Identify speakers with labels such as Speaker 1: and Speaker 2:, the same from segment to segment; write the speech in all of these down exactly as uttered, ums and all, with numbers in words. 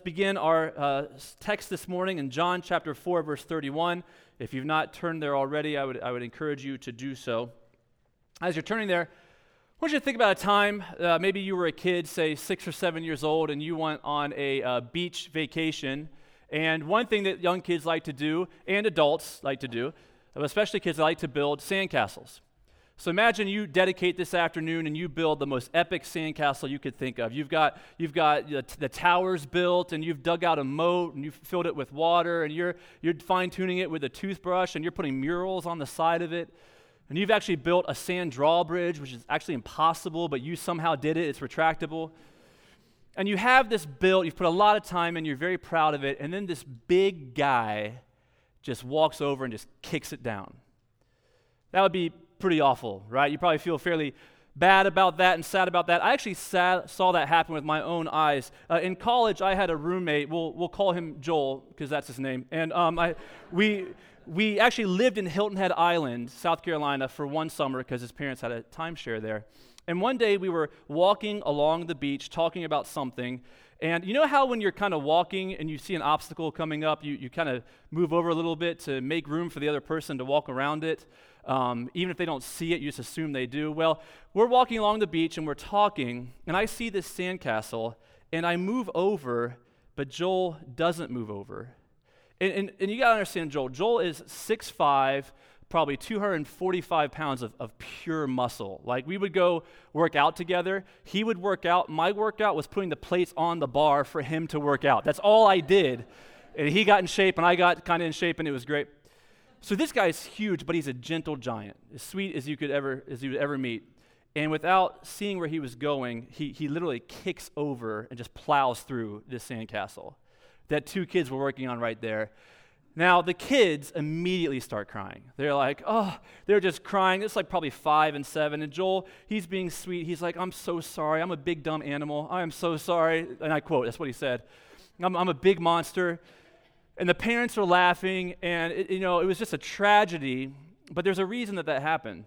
Speaker 1: begin our uh, text this morning in John chapter four, verse thirty-one. If you've not turned there already, I would I would encourage you to do so. As you're turning there, I want you to think about a time, uh, maybe you were a kid, say six or seven years old, and you went on a uh, beach vacation. And one thing that young kids like to do, and adults like to do, especially kids that like to build sandcastles. So imagine you dedicate this afternoon and you build the most epic sandcastle you could think of. You've got you've got the, the towers built, and you've dug out a moat, and you've filled it with water, and you're you're fine-tuning it with a toothbrush, and you're putting murals on the side of it. And you've actually built a sand drawbridge, which is actually impossible, but you somehow did it. It's retractable. And you have this built, you've put a lot of time in, you're very proud of it, and then this big guy just walks over and just kicks it down. That would be pretty awful, right? You probably feel fairly bad about that and sad about that. I actually sat, saw that happen with my own eyes. Uh, in college, I had a roommate. We'll we'll call him Joel because that's his name. And um, I we we actually lived in Hilton Head Island, South Carolina, for one summer because his parents had a timeshare there. And one day we were walking along the beach talking about something. And you know how when you're kind of walking and you see an obstacle coming up, you, you kind of move over a little bit to make room for the other person to walk around it? Um, even if they don't see it, you just assume they do. Well, we're walking along the beach and we're talking, and I see this sandcastle, and I move over, but Joel doesn't move over. And, and, and you got to understand Joel. Joel is six foot five, probably two hundred forty-five pounds of, of pure muscle. Like, we would go work out together. He would work out. My workout was putting the plates on the bar for him to work out. That's all I did. And he got in shape, and I got kind of in shape, and it was great. So this guy's huge, but he's a gentle giant, as sweet as you could ever as you would ever meet. And without seeing where he was going, he he literally kicks over and just plows through this sandcastle that two kids were working on right there. Now, the kids immediately start crying. They're like, oh, they're just crying. It's like probably five and seven. And Joel, he's being sweet. He's like, I'm so sorry. I'm a big, dumb animal. I am so sorry. And I quote, that's what he said. I'm, I'm a big monster. And the parents are laughing. And, it, you know, it was just a tragedy. But there's a reason that that happened.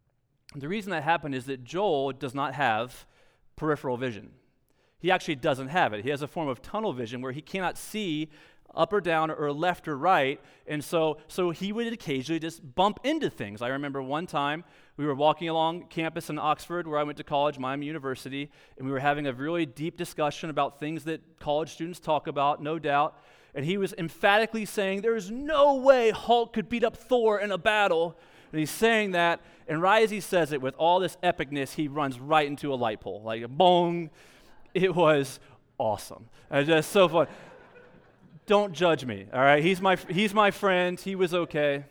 Speaker 1: The reason that happened is that Joel does not have peripheral vision. He actually doesn't have it. He has a form of tunnel vision where he cannot see up or down or left or right, and so so he would occasionally just bump into things. I remember one time we were walking along campus in Oxford where I went to college, Miami University, and we were having a really deep discussion about things that college students talk about, no doubt, and he was emphatically saying, there's no way Hulk could beat up Thor in a battle, and he's saying that, and right as he says it with all this epicness, he runs right into a light pole, like a bong. It was awesome. It was just so fun. Don't judge me, all right? He's my he's my friend. He was okay.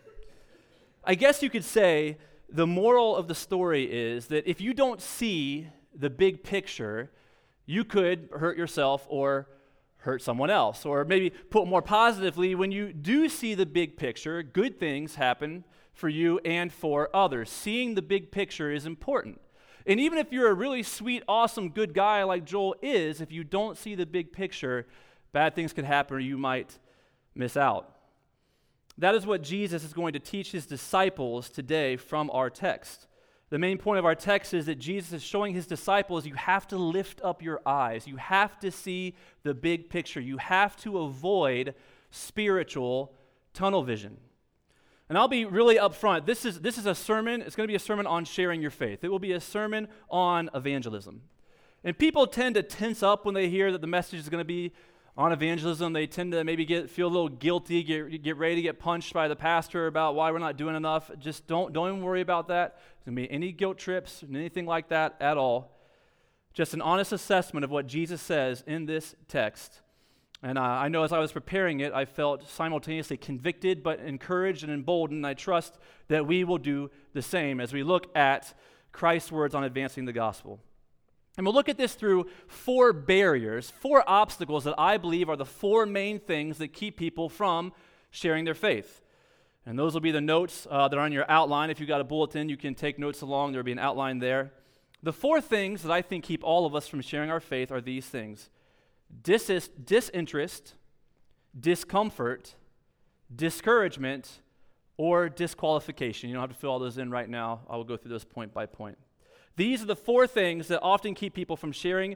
Speaker 1: I guess you could say the moral of the story is that if you don't see the big picture, you could hurt yourself or hurt someone else. Or maybe put more positively, when you do see the big picture, good things happen for you and for others. Seeing the big picture is important. And even if you're a really sweet, awesome, good guy like Joel is, if you don't see the big picture, bad things could happen, or you might miss out. That is what Jesus is going to teach his disciples today from our text. The main point of our text is that Jesus is showing his disciples you have to lift up your eyes. You have to see the big picture. You have to avoid spiritual tunnel vision. And I'll be really upfront. This is, this is a sermon. It's going to be a sermon on sharing your faith. It will be a sermon on evangelism. And people tend to tense up when they hear that the message is going to be on evangelism. They tend to maybe get feel a little guilty, get get ready to get punched by the pastor about why we're not doing enough. Just don't don't even worry about that. There's going to be any guilt trips, anything like that at all. Just an honest assessment of what Jesus says in this text. And uh, I know as I was preparing it, I felt simultaneously convicted but encouraged and emboldened. And I trust that we will do the same as we look at Christ's words on advancing the gospel. And we'll look at this through four barriers, four obstacles that I believe are the four main things that keep people from sharing their faith. And those will be the notes uh, that are on your outline. If you've got a bulletin, you can take notes along. There will be an outline there. The four things that I think keep all of us from sharing our faith are these things: Dis- disinterest, discomfort, discouragement, or disqualification. You don't have to fill all those in right now. I will go through those point by point. These are the four things that often keep people from sharing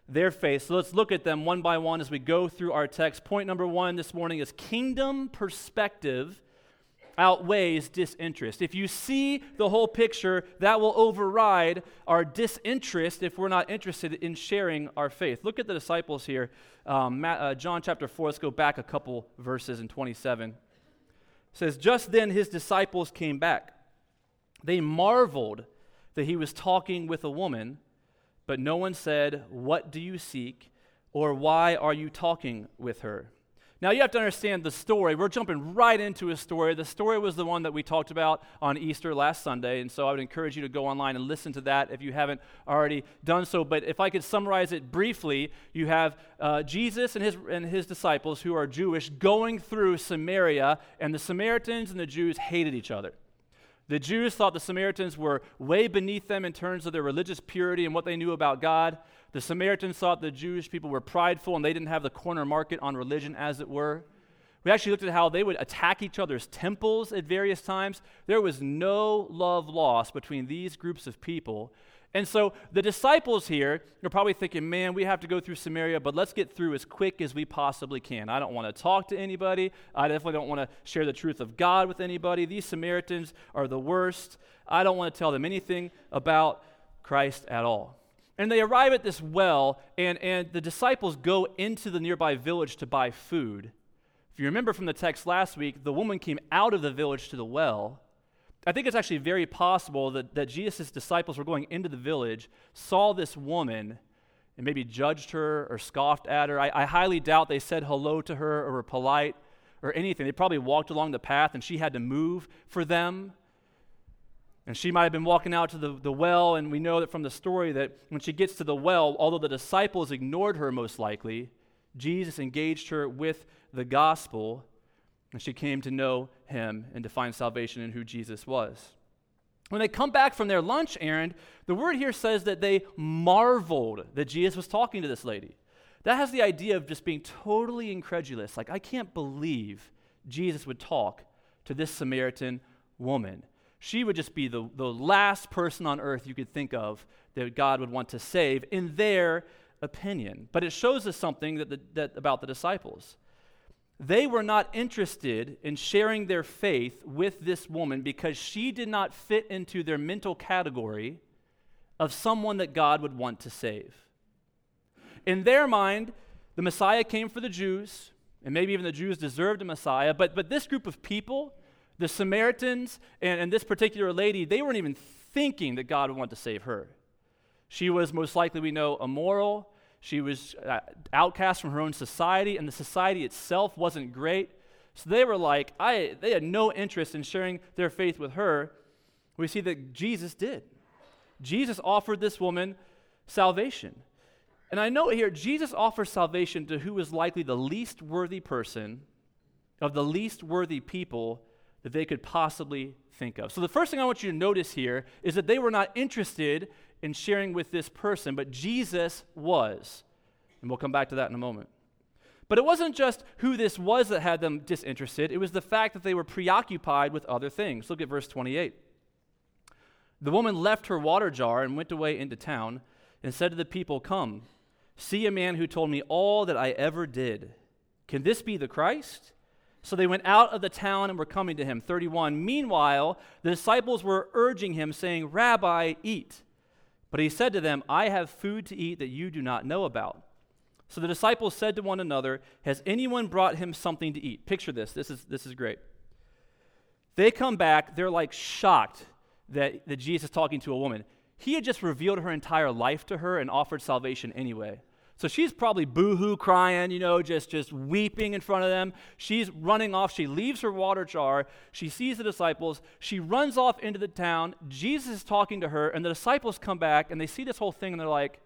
Speaker 1: their faith. So let's look at them one by one as we go through our text. Point number one this morning is kingdom perspective outweighs disinterest. If you see the whole picture, that will override our disinterest if we're not interested in sharing our faith. Look at the disciples here. Um, Matt, uh, John chapter four, let's go back a couple verses in twenty-seven. It says, just then his disciples came back. They marveled that he was talking with a woman, but no one said, what do you seek, or why are you talking with her? Now, you have to understand the story. We're jumping right into a story. The story was the one that we talked about on Easter last Sunday, and so I would encourage you to go online and listen to that if you haven't already done so. But if I could summarize it briefly, you have uh, Jesus and his, and his disciples, who are Jewish, going through Samaria, and the Samaritans and the Jews hated each other. The Jews thought the Samaritans were way beneath them in terms of their religious purity and what they knew about God. The Samaritans thought the Jewish people were prideful and they didn't have the corner market on religion, as it were. We actually looked at how they would attack each other's temples at various times. There was no love lost between these groups of people. And so the disciples here are probably thinking, man, we have to go through Samaria, but let's get through as quick as we possibly can. I don't want to talk to anybody. I definitely don't want to share the truth of God with anybody. These Samaritans are the worst. I don't want to tell them anything about Christ at all. And they arrive at this well, and, and the disciples go into the nearby village to buy food. If you remember from the text last week, the woman came out of the village to the well. I think it's actually very possible that, that Jesus' disciples were going into the village, saw this woman, and maybe judged her or scoffed at her. I, I highly doubt they said hello to her or were polite or anything. They probably walked along the path, and she had to move for them. And she might have been walking out to the, the well, and we know that from the story that when she gets to the well, although the disciples ignored her most likely, Jesus engaged her with the gospel, and she came to know him and to find salvation in who Jesus was. When they come back from their lunch errand, the word here says that they marveled that Jesus was talking to this lady. That has the idea of just being totally incredulous. Like, I can't believe Jesus would talk to this Samaritan woman. She would just be the, the last person on earth you could think of that God would want to save in their opinion. But it shows us something that the, that about the disciples. They were not interested in sharing their faith with this woman because she did not fit into their mental category of someone that God would want to save. In their mind, the Messiah came for the Jews, and maybe even the Jews deserved a Messiah, but, but this group of people, the Samaritans and, and this particular lady, they weren't even thinking that God would want to save her. She was most likely, we know, immoral. She was uh, outcast from her own society, and the society itself wasn't great. So they were like, I. they had no interest in sharing their faith with her. We see that Jesus did. Jesus offered this woman salvation. And I know here, Jesus offers salvation to who is likely the least worthy person of the least worthy people that they could possibly think of. So the first thing I want you to notice here is that they were not interested in sharing with this person, but Jesus was. And we'll come back to that in a moment. But it wasn't just who this was that had them disinterested. It was the fact that they were preoccupied with other things. Look at verse twenty-eight. The woman left her water jar and went away into town and said to the people, "Come, see a man who told me all that I ever did. Can this be the Christ?" So they went out of the town and were coming to him. thirty-one. Meanwhile, the disciples were urging him, saying, "Rabbi, eat." But he said to them, "I have food to eat that you do not know about." So the disciples said to one another, "Has anyone brought him something to eat?" Picture this. This is, this is great. They come back. They're like shocked that, that Jesus is talking to a woman. He had just revealed her entire life to her and offered salvation anyway. So she's probably boo-hoo crying, you know, just, just weeping in front of them. She's running off. She leaves her water jar. She sees the disciples. She runs off into the town. Jesus is talking to her, and the disciples come back, and they see this whole thing, and they're like,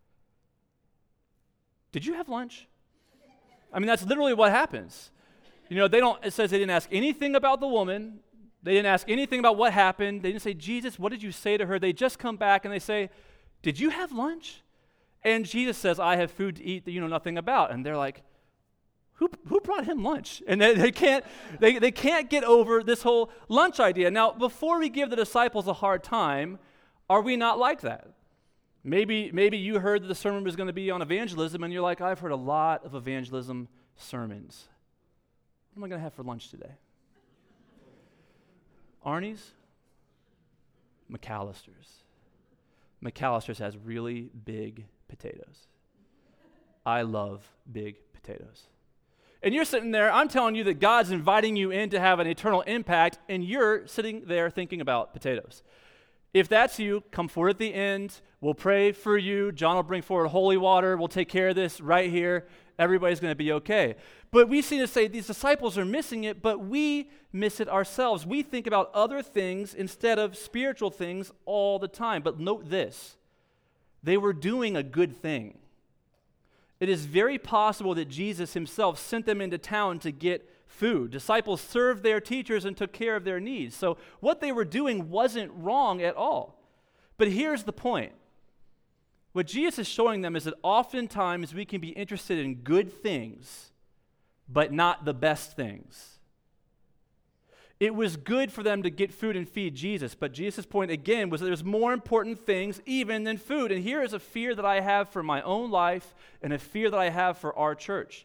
Speaker 1: "Did you have lunch?" I mean, that's literally what happens. You know, they don't, it says they didn't ask anything about the woman. They didn't ask anything about what happened. They didn't say, "Jesus, what did you say to her?" They just come back, and they say, "Did you have lunch?" And Jesus says, "I have food to eat that you know nothing about." And they're like, who who brought him lunch? And they, they can't they, they can't get over this whole lunch idea. Now, before we give the disciples a hard time, are we not like that? Maybe, maybe you heard that the sermon was going to be on evangelism, and you're like, I've heard a lot of evangelism sermons. What am I going to have for lunch today? Arnie's? McAllister's. McAllister's has really big potatoes. I love big potatoes. And you're sitting there, I'm telling you that God's inviting you in to have an eternal impact, and you're sitting there thinking about potatoes. If that's you, come forward at the end. We'll pray for you. John will bring forward holy water. We'll take care of this right here. Everybody's going to be okay. But we seem to say these disciples are missing it, but we miss it ourselves. We think about other things instead of spiritual things all the time. But note this, they were doing a good thing. It is very possible that Jesus himself sent them into town to get food. Disciples served their teachers and took care of their needs. So what they were doing wasn't wrong at all. But here's the point. What Jesus is showing them is that oftentimes we can be interested in good things, but not the best things. It was good for them to get food and feed Jesus, but Jesus' point again was that there's more important things even than food. And here is a fear that I have for my own life and a fear that I have for our church.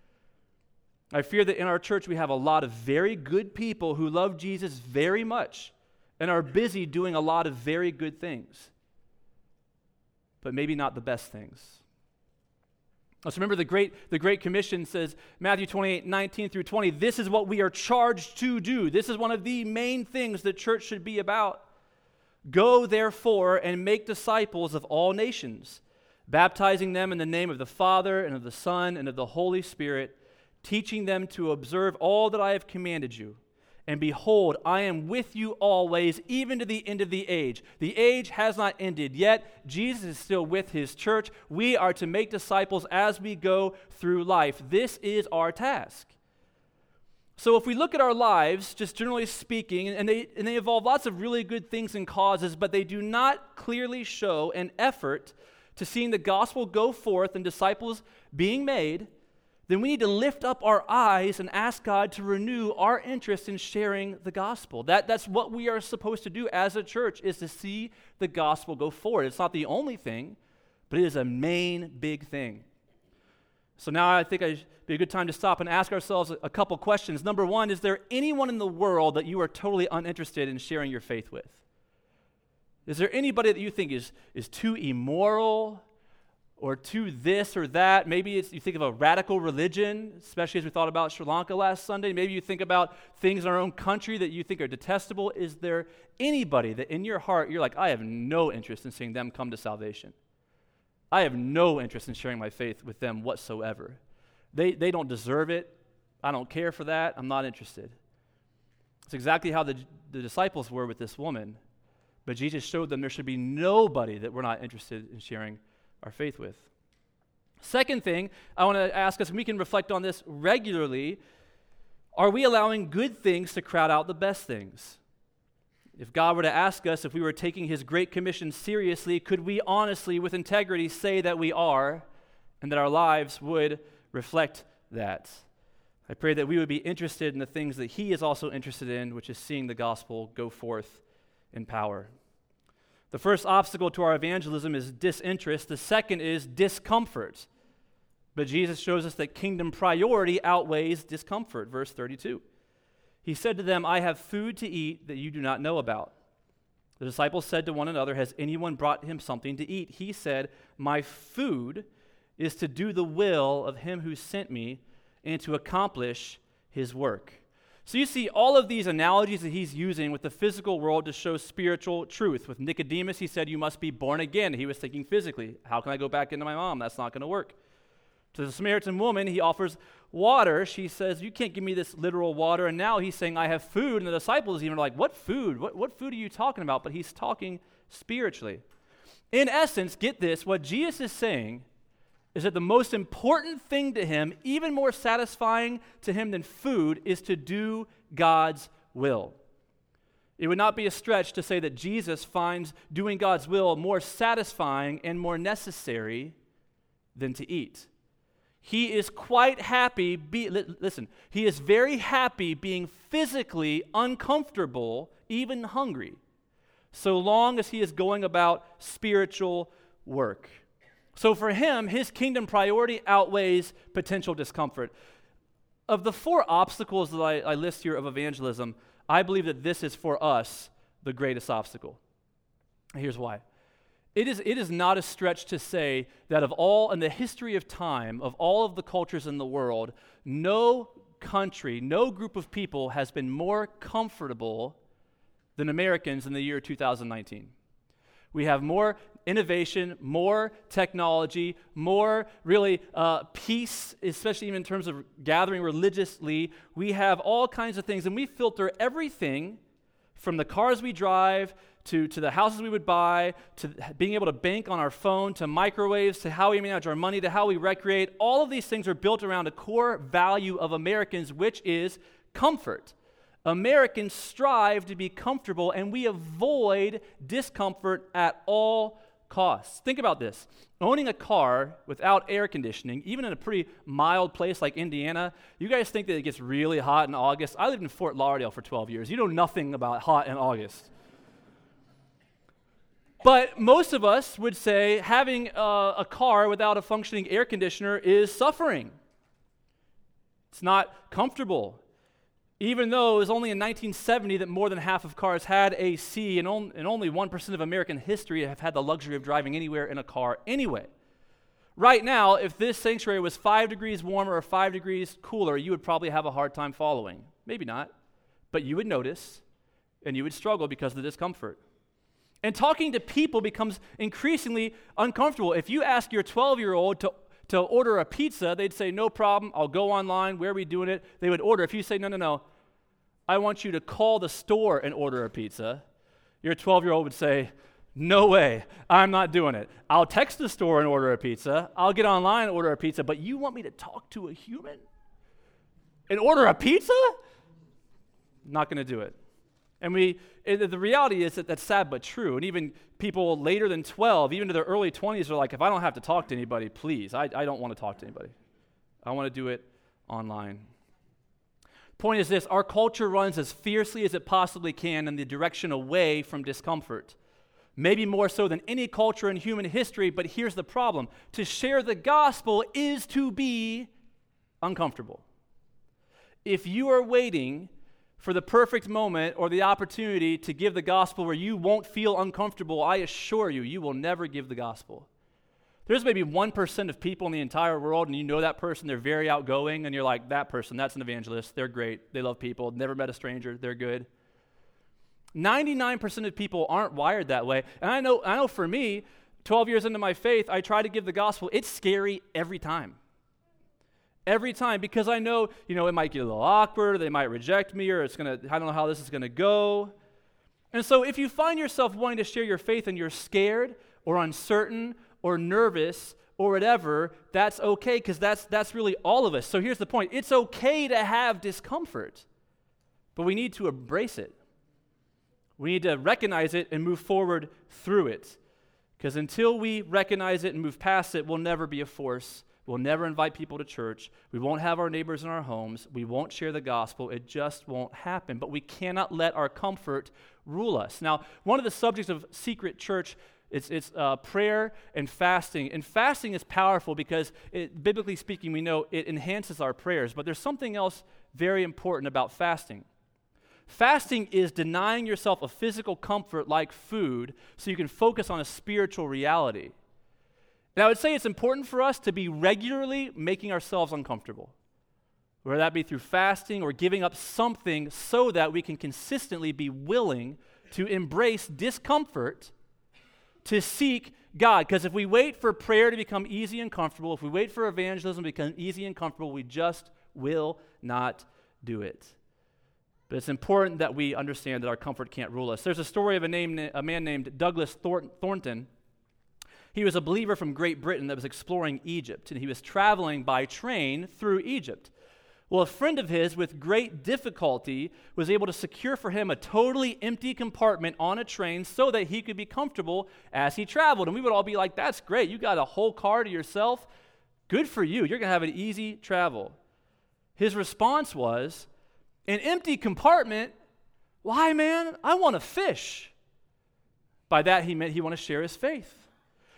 Speaker 1: I fear that in our church we have a lot of very good people who love Jesus very much and are busy doing a lot of very good things, but maybe not the best things. Let's remember the Great, the Great Commission says, Matthew twenty-eight, nineteen through twenty, this is what we are charged to do. This is one of the main things that church should be about. Go, therefore, and make disciples of all nations, baptizing them in the name of the Father and of the Son and of the Holy Spirit, teaching them to observe all that I have commanded you. And behold, I am with you always, even to the end of the age. The age has not ended yet. Jesus is still with his church. We are to make disciples as we go through life. This is our task. So if we look at our lives, just generally speaking, and they, and they involve lots of really good things and causes, but they do not clearly show an effort to seeing the gospel go forth and disciples being made, then we need to lift up our eyes and ask God to renew our interest in sharing the gospel. That, that's what we are supposed to do as a church, is to see the gospel go forward. It's not the only thing, but it is a main big thing. So now I think it'd be a good time to stop and ask ourselves a, a couple questions. Number one, is there anyone in the world that you are totally uninterested in sharing your faith with? Is there anybody that you think is, is too immoral, or to this or that? Maybe it's, you think of a radical religion, especially as we thought about Sri Lanka last Sunday. Maybe you think about things in our own country that you think are detestable. Is there anybody that in your heart you're like, I have no interest in seeing them come to salvation? I have no interest in sharing my faith with them whatsoever. They, they don't deserve it. I don't care for that. I'm not interested. It's exactly how the, the disciples were with this woman. But Jesus showed them there should be nobody that we're not interested in sharing our faith with. Second thing I want to ask us, and we can reflect on this regularly, are we allowing good things to crowd out the best things? If God were to ask us if we were taking his Great Commission seriously, could we honestly, with integrity, say that we are, and that our lives would reflect that? I pray that we would be interested in the things that he is also interested in, which is seeing the gospel go forth in power. The first obstacle to our evangelism is disinterest. The second is discomfort. But Jesus shows us that kingdom priority outweighs discomfort. Verse thirty-two. He said to them, I have food to eat that you do not know about. The disciples said to one another, has anyone brought him something to eat? He said, my food is to do the will of him who sent me and to accomplish his work. So you see all of these analogies that he's using with the physical world to show spiritual truth. With Nicodemus, he said, you must be born again. He was thinking physically, how can I go back into my mom? That's not going to work. To the Samaritan woman, he offers water. She says, you can't give me this literal water. And now he's saying, I have food. And the disciples even are like, what food? What, what food are you talking about? But he's talking spiritually. In essence, get this, what Jesus is saying is that the most important thing to him, even more satisfying to him than food, is to do God's will. It would not be a stretch to say that Jesus finds doing God's will more satisfying and more necessary than to eat. He is quite happy, be, li- listen, he is very happy being physically uncomfortable, even hungry, so long as he is going about spiritual work. So for him, his kingdom priority outweighs potential discomfort. Of the four obstacles that I, I list here of evangelism, I believe that this is for us the greatest obstacle. Here's why. It is, it is not a stretch to say that of all, in the history of time, of all of the cultures in the world, no country, no group of people has been more comfortable than Americans in the year two thousand nineteen. We have more innovation, more technology, more really uh, peace, especially even in terms of gathering religiously. We have all kinds of things, and we filter everything from the cars we drive to, to the houses we would buy, to being able to bank on our phone, to microwaves, to how we manage our money, to how we recreate. All of these things are built around a core value of Americans, which is comfort. Americans strive to be comfortable, and we avoid discomfort at all costs. Think about this. Owning a car without air conditioning, even in a pretty mild place like Indiana, you guys think that it gets really hot in August? I lived in Fort Lauderdale for twelve years. You know nothing about hot in August. But most of us would say having a, a car without a functioning air conditioner is suffering. It's not comfortable. Even though it was only in nineteen seventy that more than half of cars had A C, and, on, and only one percent of American history have had the luxury of driving anywhere in a car anyway. Right now, if this sanctuary was five degrees warmer or five degrees cooler, you would probably have a hard time following. Maybe not, but you would notice, and you would struggle because of the discomfort. And talking to people becomes increasingly uncomfortable. If you ask your twelve-year-old to to order a pizza, they'd say, no problem, I'll go online, where are we doing it? They would order. If you say, no, no, no, I want you to call the store and order a pizza, your twelve-year-old would say, no way, I'm not doing it. I'll text the store and order a pizza, I'll get online and order a pizza, but you want me to talk to a human and order a pizza? Not going to do it. And we, it, the reality is that that's sad but true. And even people later than twelve, even to their early twenties, are like, if I don't have to talk to anybody, please, I, I don't want to talk to anybody. I want to do it online. Point is this, our culture runs as fiercely as it possibly can in the direction away from discomfort. Maybe more so than any culture in human history, but here's the problem. To share the gospel is to be uncomfortable. If you are waiting for the perfect moment or the opportunity to give the gospel where you won't feel uncomfortable, I assure you, you will never give the gospel. There's maybe one percent of people in the entire world, and you know that person, they're very outgoing, and you're like, that person, that's an evangelist, they're great, they love people, never met a stranger, they're good. ninety-nine percent of people aren't wired that way, and I know, I know for me, twelve years into my faith, I try to give the gospel. It's scary every time. Every time, because I know, you know, it might get a little awkward, they might reject me, or it's going to, I don't know how this is going to go. And so if you find yourself wanting to share your faith and you're scared or uncertain or nervous or whatever, that's okay, because that's that's really all of us. So here's the point. It's okay to have discomfort, but we need to embrace it. We need to recognize it and move forward through it, because until we recognize it and move past it, we'll never be a force. We'll never invite people to church. We won't have our neighbors in our homes. We won't share the gospel. It just won't happen. But we cannot let our comfort rule us. Now, one of the subjects of Secret Church is it's uh, prayer and fasting. And fasting is powerful because, it, biblically speaking, we know it enhances our prayers. But there's something else very important about fasting. Fasting is denying yourself a physical comfort like food so you can focus on a spiritual reality. And I would say it's important for us to be regularly making ourselves uncomfortable, whether that be through fasting or giving up something so that we can consistently be willing to embrace discomfort to seek God. Because if we wait for prayer to become easy and comfortable, if we wait for evangelism to become easy and comfortable, we just will not do it. But it's important that we understand that our comfort can't rule us. There's a story of a, name, a man named Douglas Thornton. He was a believer from Great Britain that was exploring Egypt, and he was traveling by train through Egypt. Well, a friend of his, with great difficulty, was able to secure for him a totally empty compartment on a train so that he could be comfortable as he traveled. And we would all be like, that's great. You got a whole car to yourself. Good for you. You're going to have an easy travel. His response was, an empty compartment? Why, man? I want to fish. By that, he meant he wanted to share his faith.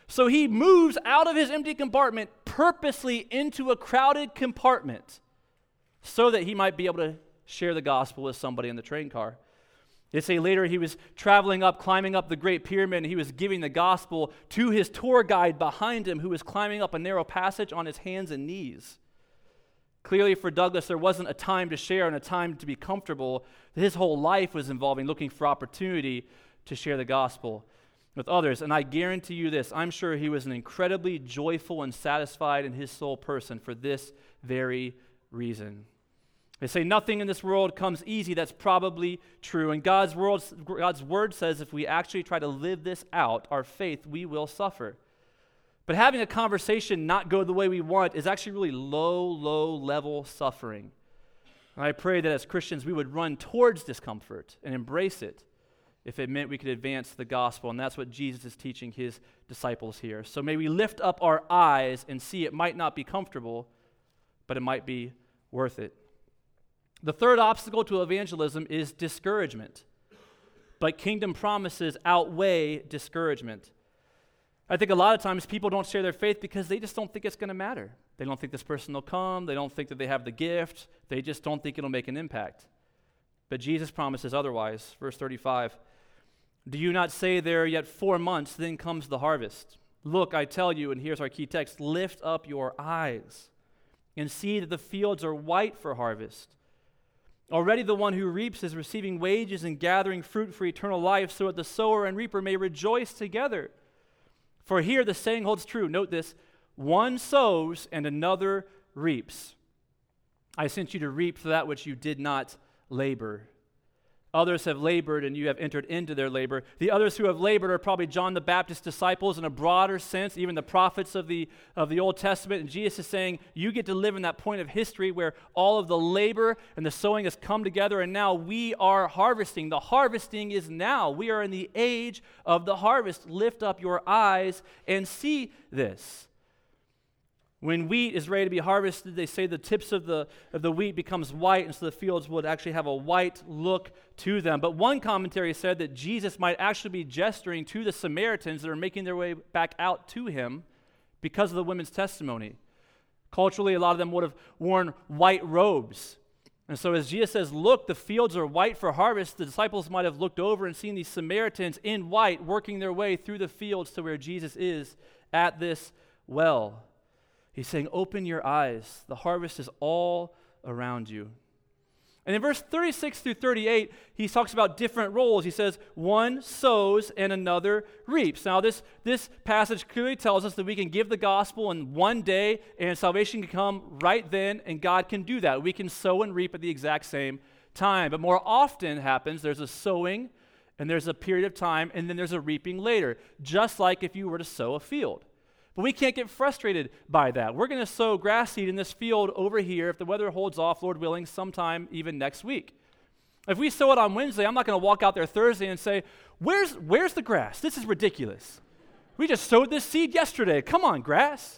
Speaker 1: So he moves out of his empty compartment purposely into a crowded compartment so that he might be able to share the gospel with somebody in the train car. They say later he was traveling up, climbing up the Great Pyramid, and he was giving the gospel to his tour guide behind him who was climbing up a narrow passage on his hands and knees. Clearly for Douglas, there wasn't a time to share and a time to be comfortable. His whole life was involving looking for opportunity to share the gospel with others. And I guarantee you this, I'm sure he was an incredibly joyful and satisfied in his soul person for this very reason. They say nothing in this world comes easy. That's probably true. And God's, world, God's word says if we actually try to live this out, our faith, we will suffer. But having a conversation not go the way we want is actually really low, low level suffering. And I pray that as Christians we would run towards discomfort and embrace it if it meant we could advance the gospel. And that's what Jesus is teaching his disciples here. So may we lift up our eyes and see it might not be comfortable, but it might be worth it. The third obstacle to evangelism is discouragement. But kingdom promises outweigh discouragement. I think a lot of times people don't share their faith because they just don't think it's going to matter. They don't think this person will come. They don't think that they have the gift. They just don't think it'll make an impact. But Jesus promises otherwise. Verse thirty-five, do you not say there yet four months, then comes the harvest? Look, I tell you, and here's our key text, lift up your eyes and see that the fields are white for harvest. Already the one who reaps is receiving wages and gathering fruit for eternal life, so that the sower and reaper may rejoice together. For here the saying holds true. Note this, one sows and another reaps. I sent you to reap for that which you did not labor. Others have labored and you have entered into their labor. The others who have labored are probably John the Baptist's disciples in a broader sense, even the prophets of the, of the Old Testament. And Jesus is saying, you get to live in that point of history where all of the labor and the sowing has come together, and now we are harvesting. The harvesting is now. We are in the age of the harvest. Lift up your eyes and see this. When wheat is ready to be harvested, they say the tips of the, of the wheat becomes white, and so the fields would actually have a white look to them. But one commentary said that Jesus might actually be gesturing to the Samaritans that are making their way back out to him because of the women's testimony. Culturally, a lot of them would have worn white robes. And so as Jesus says, look, the fields are white for harvest, the disciples might have looked over and seen these Samaritans in white working their way through the fields to where Jesus is at this well. He's saying, open your eyes. The harvest is all around you. And in verse thirty-six through thirty-eight, he talks about different roles. He says, one sows and another reaps. Now, this, this passage clearly tells us that we can give the gospel in one day, and salvation can come right then, and God can do that. We can sow and reap at the exact same time. But more often happens, there's a sowing, and there's a period of time, and then there's a reaping later, just like if you were to sow a field. But we can't get frustrated by that. We're going to sow grass seed in this field over here, if the weather holds off, Lord willing, sometime even next week. If we sow it on Wednesday, I'm not going to walk out there Thursday and say, where's, where's the grass? This is ridiculous. We just sowed this seed yesterday. Come on, grass.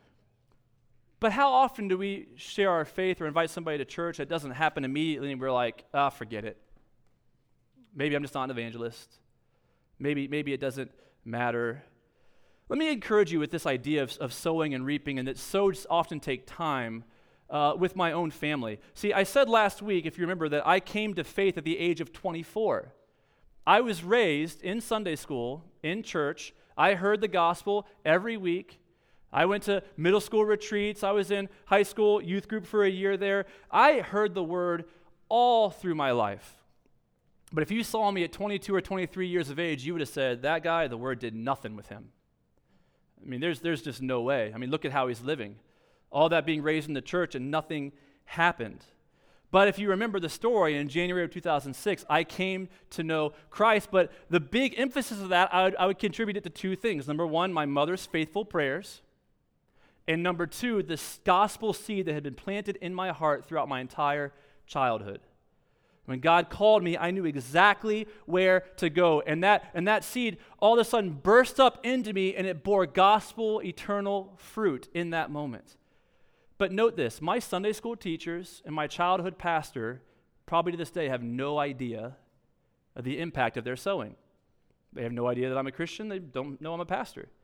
Speaker 1: But how often do we share our faith or invite somebody to church that doesn't happen immediately, and we're like, ah, oh, forget it. Maybe I'm just not an evangelist. Maybe, maybe it doesn't matter. Let me encourage you with this idea of, of sowing and reaping, and that sows often take time uh, with my own family. See, I said last week, if you remember, that I came to faith at the age of twenty-four. I was raised in Sunday school, in church. I heard the gospel every week. I went to middle school retreats. I was in high school youth group for a year there. I heard the word all through my life. But if you saw me at twenty-two or twenty-three years of age, you would have said, that guy, the word did nothing with him. I mean, there's there's just no way. I mean, look at how he's living. All that being raised in the church and nothing happened. But if you remember the story, in January of two thousand six, I came to know Christ. But the big emphasis of that, I would, I would contribute it to two things. Number one, my mother's faithful prayers. And number two, the gospel seed that had been planted in my heart throughout my entire childhood. When God called me, I knew exactly where to go. And that, and that seed all of a sudden burst up into me, and it bore gospel eternal fruit in that moment. But note this, my Sunday school teachers and my childhood pastor probably to this day have no idea of the impact of their sowing. They have no idea that I'm a Christian. They don't know I'm a pastor.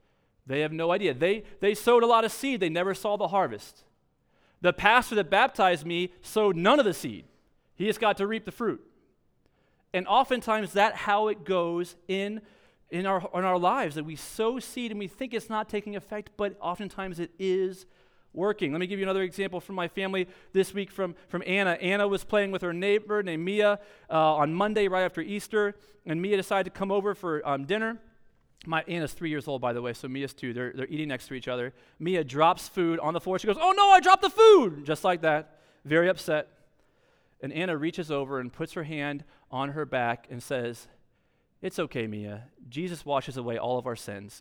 Speaker 1: They have no idea. They, they sowed a lot of seed. They never saw the harvest. The pastor that baptized me sowed none of the seed. He just got to reap the fruit. And oftentimes that's how it goes in, in, our, in our lives, that we sow seed and we think it's not taking effect, but oftentimes it is working. Let me give you another example from my family this week from, from Anna. Anna was playing with her neighbor named Mia uh, on Monday right after Easter, and Mia decided to come over for um, dinner. My Anna's three years old, by the way, so Mia's two. They're, they're eating next to each other. Mia drops food on the floor. She goes, "Oh no, I dropped the food!" Just like that, very upset. And Anna reaches over and puts her hand on her back and says, "It's okay, Mia. Jesus washes away all of our sins."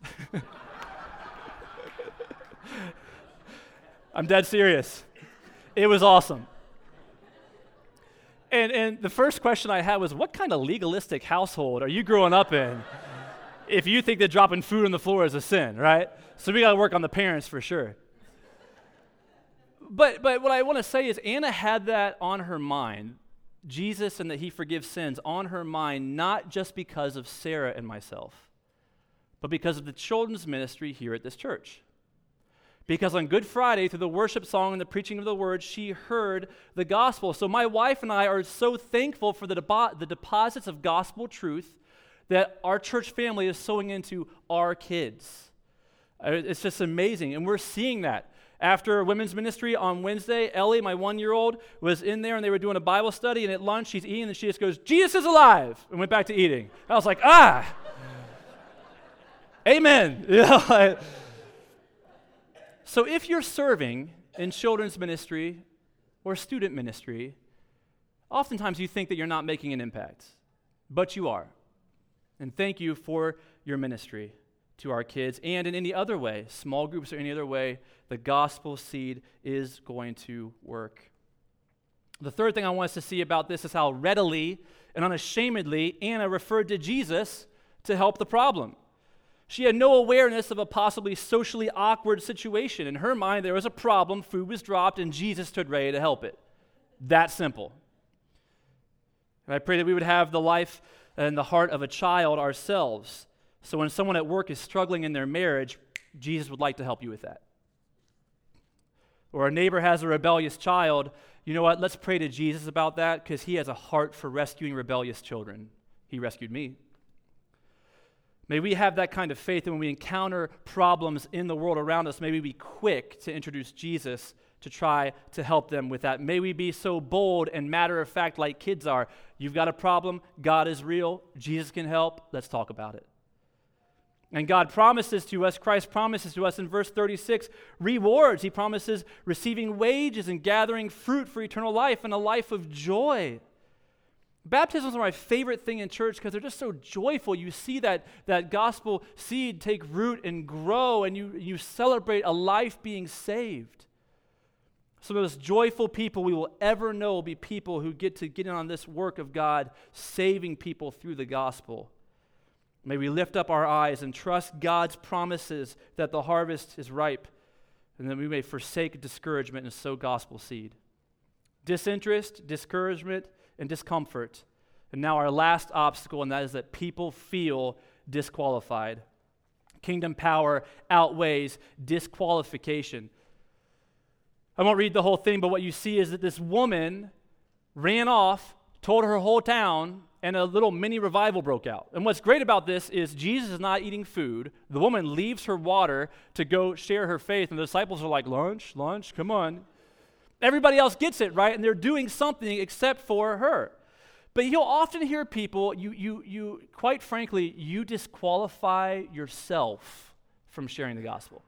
Speaker 1: I'm dead serious. It was awesome. And and the first question I had was, what kind of legalistic household are you growing up in if you think that dropping food on the floor is a sin, right? So we got to work on the parents for sure. But but what I want to say is Anna had that on her mind, Jesus and that he forgives sins, on her mind, not just because of Sarah and myself, but because of the children's ministry here at this church. Because on Good Friday, through the worship song and the preaching of the word, she heard the gospel. So my wife and I are so thankful for the, depo- the deposits of gospel truth that our church family is sowing into our kids. It's just amazing, and we're seeing that. After women's ministry on Wednesday, Ellie, my one-year-old, was in there, and they were doing a Bible study, and at lunch, she's eating, and she just goes, "Jesus is alive," and went back to eating. I was like, ah, amen. You know, I, So if you're serving in children's ministry or student ministry, oftentimes you think that you're not making an impact, but you are. And thank you for your ministry to our kids. And in any other way, small groups or any other way, the gospel seed is going to work. The third thing I want us to see about this is how readily and unashamedly Anna referred to Jesus to help the problem. She had no awareness of a possibly socially awkward situation. In her mind, there was a problem, food was dropped, and Jesus stood ready to help it. That simple. And I pray that we would have the life and the heart of a child ourselves. So when someone at work is struggling in their marriage, Jesus would like to help you with that. Or a neighbor has a rebellious child, you know what, let's pray to Jesus about that because he has a heart for rescuing rebellious children. He rescued me. May we have that kind of faith, and when we encounter problems in the world around us, may we be quick to introduce Jesus to try to help them with that. May we be so bold and matter-of-fact like kids are. You've got a problem, God is real, Jesus can help, let's talk about it. And God promises to us, Christ promises to us in verse thirty-six, rewards. He promises receiving wages and gathering fruit for eternal life and a life of joy. Baptisms are my favorite thing in church because they're just so joyful. You see that, that gospel seed take root and grow, and you, you celebrate a life being saved. Some of the most joyful people we will ever know will be people who get to get in on this work of God, saving people through the gospel. May we lift up our eyes and trust God's promises that the harvest is ripe, and that we may forsake discouragement and sow gospel seed. Disinterest, discouragement, and discomfort. And now our last obstacle, and that is that people feel disqualified. Kingdom power outweighs disqualification. I won't read the whole thing, but what you see is that this woman ran off, told her whole town, and a little mini revival broke out. And what's great about this is Jesus is not eating food. The woman leaves her water to go share her faith, and the disciples are like, lunch, lunch, come on. Everybody else gets it, right? And they're doing something except for her. But you'll often hear people, you, you, you, quite frankly, you disqualify yourself from sharing the gospel.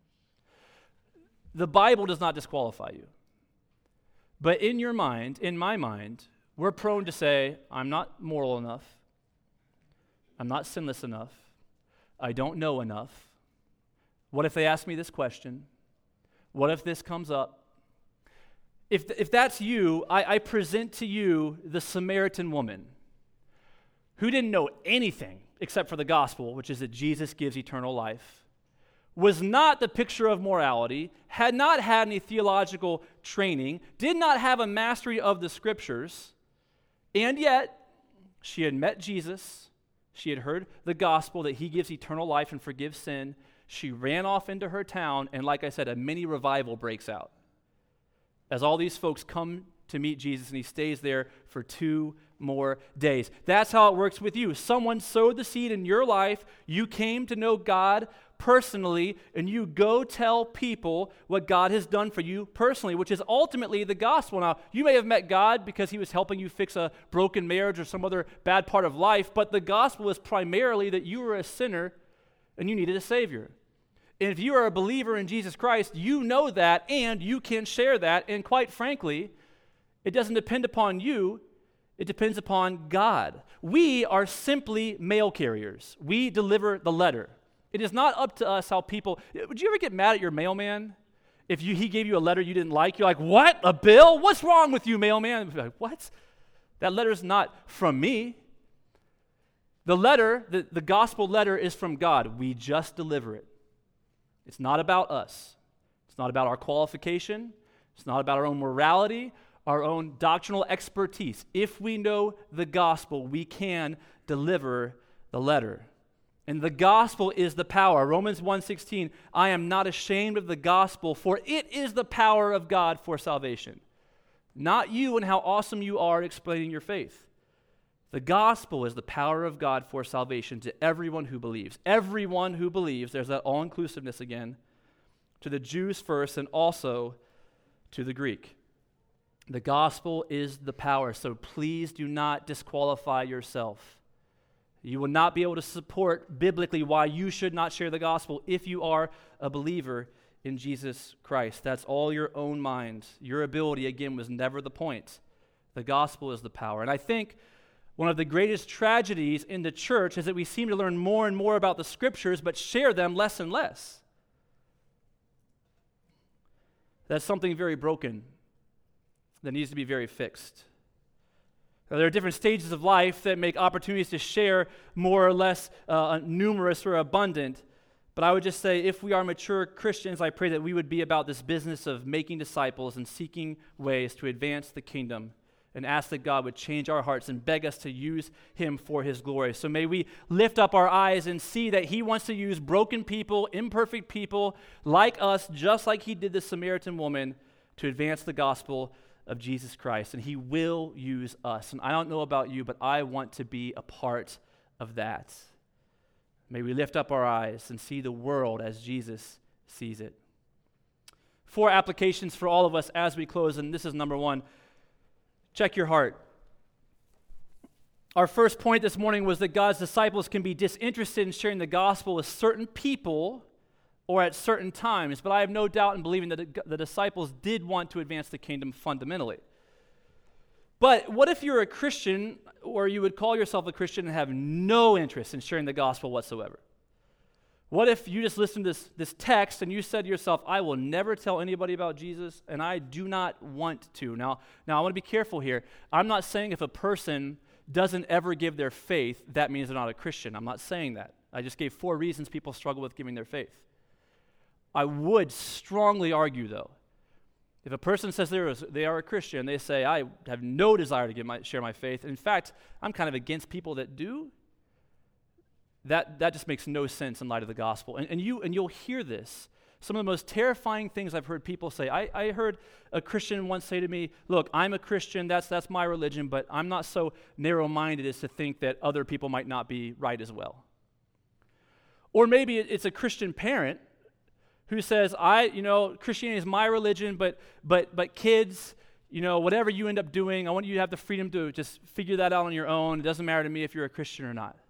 Speaker 1: The Bible does not disqualify you. But in your mind, in my mind, we're prone to say, I'm not moral enough. I'm not sinless enough. I don't know enough. What if they ask me this question? What if this comes up? If, if that's you, I, I present to you the Samaritan woman who didn't know anything except for the gospel, which is that Jesus gives eternal life, was not the picture of morality, had not had any theological training, did not have a mastery of the scriptures, and yet she had met Jesus, she had heard the gospel that he gives eternal life and forgives sin. she ran off into her town, and like I said, a mini revival breaks out as all these folks come to meet Jesus, and he stays there for two more days. That's how it works with you. Someone sowed the seed in your life. You came to know God personally, and you go tell people what God has done for you personally, which is ultimately the gospel. Now, you may have met God because he was helping you fix a broken marriage or some other bad part of life, but the gospel is primarily that you were a sinner and you needed a Savior. And if you are a believer in Jesus Christ, you know that and you can share that, and quite frankly, it doesn't depend upon you, it depends upon God. We are simply mail carriers. We deliver the letter. It is not up to us how people, would you ever get mad at your mailman? If you, he gave you a letter you didn't like, you're like, what, a bill? What's wrong with you, mailman? You're like, what? That letter's not from me. The letter, the, the gospel letter is from God. We just deliver it. It's not about us. It's not about our qualification. It's not about our own morality, our own doctrinal expertise. If we know the gospel, we can deliver the letter. And the gospel is the power. Romans one sixteen, I am not ashamed of the gospel, for it is the power of God for salvation. Not you and how awesome you are at explaining your faith. The gospel is the power of God for salvation to everyone who believes. Everyone who believes, there's that all-inclusiveness again, to the Jews first and also to the Greek. The gospel is the power, so please do not disqualify yourself. You will not be able to support biblically why you should not share the gospel if you are a believer in Jesus Christ. That's all your own mind. Your ability, again, was never the point. The gospel is the power. And I think one of the greatest tragedies in the church is that we seem to learn more and more about the scriptures, but share them less and less. That's something very broken that needs to be very fixed. Now, there are different stages of life that make opportunities to share more or less uh, numerous or abundant. But I would just say, if we are mature Christians, I pray that we would be about this business of making disciples and seeking ways to advance the kingdom, and ask that God would change our hearts and beg us to use him for his glory. So may we lift up our eyes and see that he wants to use broken people, imperfect people like us, just like he did the Samaritan woman, to advance the gospel of Jesus Christ. And he will use us. And I don't know about you, but I want to be a part of that. May we lift up our eyes and see the world as Jesus sees it. Four applications for all of us as we close, and this is number one. Check your heart. Our first point this morning was that God's disciples can be disinterested in sharing the gospel with certain people or at certain times, but I have no doubt in believing that the disciples did want to advance the kingdom fundamentally. But what if you're a Christian, or you would call yourself a Christian, and have no interest in sharing the gospel whatsoever? What if you just listened to this, this text and you said to yourself, I will never tell anybody about Jesus, and I do not want to? Now, now I want to be careful here. I'm not saying if a person doesn't ever give their faith, that means they're not a Christian. I'm not saying that. I just gave four reasons people struggle with giving their faith. I would strongly argue, though, if a person says they're a, they are a Christian, they say, I have no desire to give my, share my faith. In fact, I'm kind of against people that do. That that just makes no sense in light of the gospel. And, and, you, and you'll hear this. Some of the most terrifying things I've heard people say. I, I heard a Christian once say to me, look, I'm a Christian, that's, that's my religion, but I'm not so narrow-minded as to think that other people might not be right as well. Or maybe it's a Christian parent who says, I, you know, Christianity is my religion, but but but kids, you know, whatever you end up doing, I want you to have the freedom to just figure that out on your own. It doesn't matter to me if you're a Christian or not.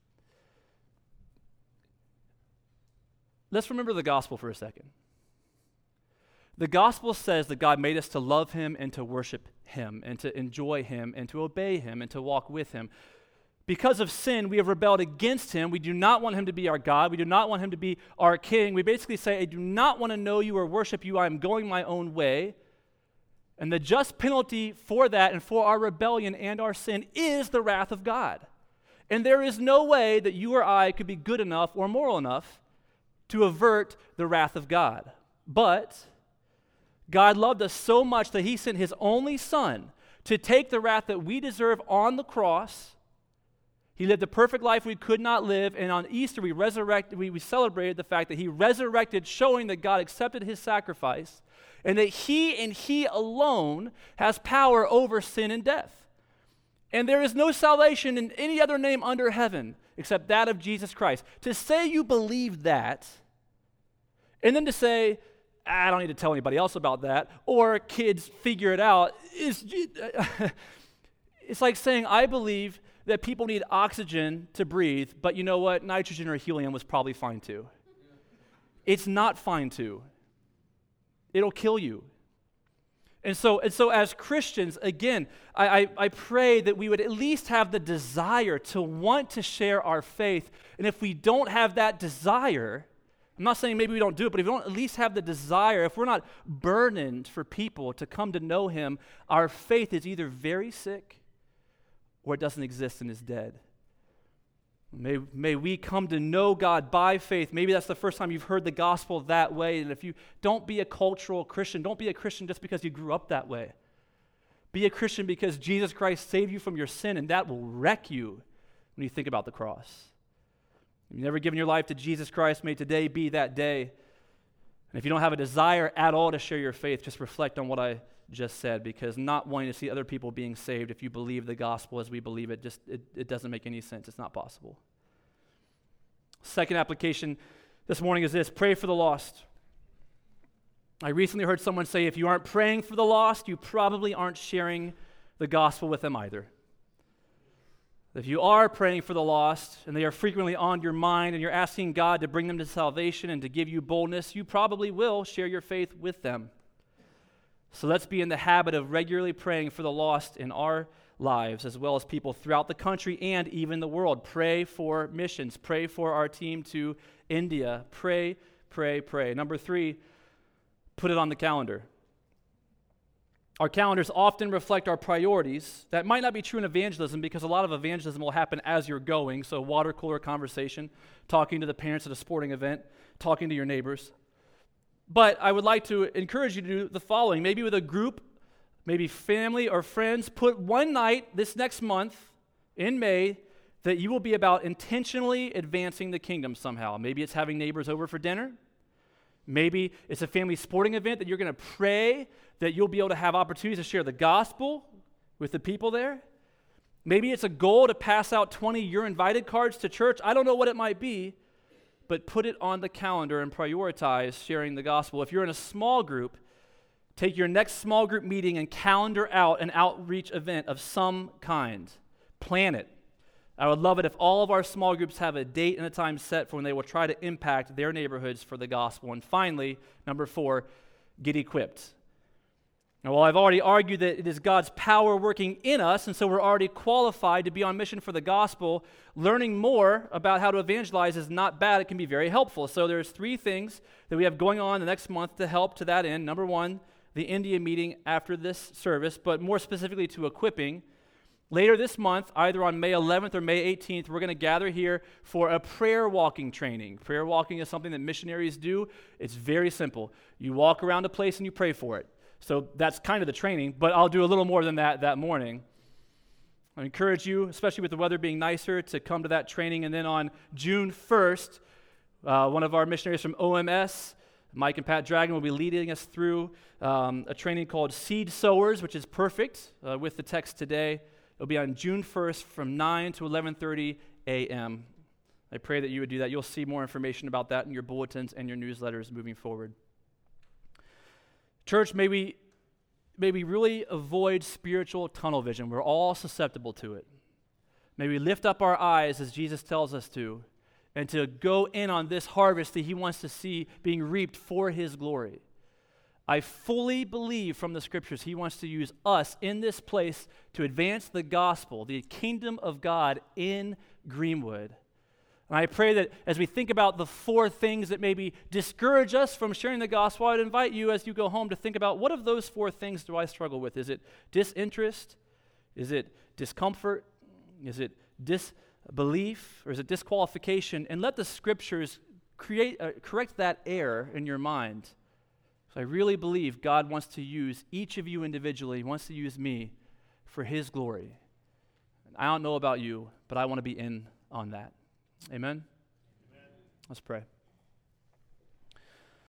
Speaker 1: Let's remember the gospel for a second. The gospel says that God made us to love him and to worship him and to enjoy him and to obey him and to walk with him. Because of sin, we have rebelled against him. We do not want him to be our God. We do not want him to be our king. We basically say, I do not want to know you or worship you. I am going my own way. And the just penalty for that and for our rebellion and our sin is the wrath of God. And there is no way that you or I could be good enough or moral enough to avert the wrath of God. But God loved us so much that he sent his only son to take the wrath that we deserve on the cross. He lived the perfect life we could not live, and on Easter we resurrected, we, we celebrated the fact that he resurrected, showing that God accepted his sacrifice, and that he and he alone has power over sin and death. And there is no salvation in any other name under heaven except that of Jesus Christ. To say you believe that, and then to say, I don't need to tell anybody else about that, or kids figure it out, is it's like saying, I believe that people need oxygen to breathe, but you know what? Nitrogen or helium was probably fine too. It's not fine too. It'll kill you. And so, and so as Christians, again, I, I, I pray that we would at least have the desire to want to share our faith. And if we don't have that desire, I'm not saying maybe we don't do it, but if we don't at least have the desire, if we're not burdened for people to come to know him, our faith is either very sick or it doesn't exist and is dead. May, may we come to know God by faith. Maybe that's the first time you've heard the gospel that way. And if you don't be a cultural Christian, don't be a Christian just because you grew up that way. Be a Christian because Jesus Christ saved you from your sin, and that will wreck you when you think about the cross. If you've never given your life to Jesus Christ, may today be that day. And if you don't have a desire at all to share your faith, just reflect on what I just said, because not wanting to see other people being saved, if you believe the gospel as we believe it, just it, it doesn't make any sense. It's not possible. Second application this morning is this: pray for the lost. I recently heard someone say, if you aren't praying for the lost, you probably aren't sharing the gospel with them either. If you are praying for the lost and they are frequently on your mind and you're asking God to bring them to salvation and to give you boldness, you probably will share your faith with them. So let's be in the habit of regularly praying for the lost in our lives, as well as people throughout the country and even the world. Pray for missions. Pray for our team to India. Pray, pray, pray. Number three, put it on the calendar. Our calendars often reflect our priorities. That might not be true in evangelism, because a lot of evangelism will happen as you're going. So water cooler conversation, talking to the parents at a sporting event, talking to your neighbors. But I would like to encourage you to do the following. Maybe with a group, maybe family or friends, put one night this next month in May that you will be about intentionally advancing the kingdom somehow. Maybe it's having neighbors over for dinner. Maybe it's a family sporting event that you're going to pray that you'll be able to have opportunities to share the gospel with the people there. Maybe it's a goal to pass out twenty You're Invited cards to church. I don't know what it might be, but put it on the calendar and prioritize sharing the gospel. If you're in a small group, take your next small group meeting and calendar out an outreach event of some kind. Plan it. I would love it if all of our small groups have a date and a time set for when they will try to impact their neighborhoods for the gospel. And finally, number four, get equipped. Now, while I've already argued that it is God's power working in us, and so we're already qualified to be on mission for the gospel, learning more about how to evangelize is not bad. It can be very helpful. So there's three things that we have going on the next month to help to that end. Number one, the India meeting after this service, but more specifically to equipping. Later this month, either on May eleventh or May eighteenth, we're going to gather here for a prayer walking training. Prayer walking is something that missionaries do. It's very simple. You walk around a place and you pray for it. So that's kind of the training, but I'll do a little more than that that morning. I encourage you, especially with the weather being nicer, to come to that training. And then on June first, uh, one of our missionaries from O M S, Mike and Pat Dragon, will be leading us through um, a training called Seed Sowers, which is perfect uh, with the text today. It'll be on June first from nine to eleven thirty a.m. I pray that you would do that. You'll see more information about that in your bulletins and your newsletters moving forward. Church, may we, may we really avoid spiritual tunnel vision. We're all susceptible to it. May we lift up our eyes as Jesus tells us to, and to go in on this harvest that he wants to see being reaped for his glory. I fully believe from the scriptures he wants to use us in this place to advance the gospel, the kingdom of God in Greenwood. And I pray that as we think about the four things that maybe discourage us from sharing the gospel, I'd invite you as you go home to think about, what of those four things do I struggle with? Is it disinterest? Is it discomfort? Is it disbelief? Or is it disqualification? And let the scriptures create uh, correct that error in your mind. So I really believe God wants to use each of you individually, wants to use me for his glory. I don't know about you, but I want to be in on that. Amen? Amen. Let's pray.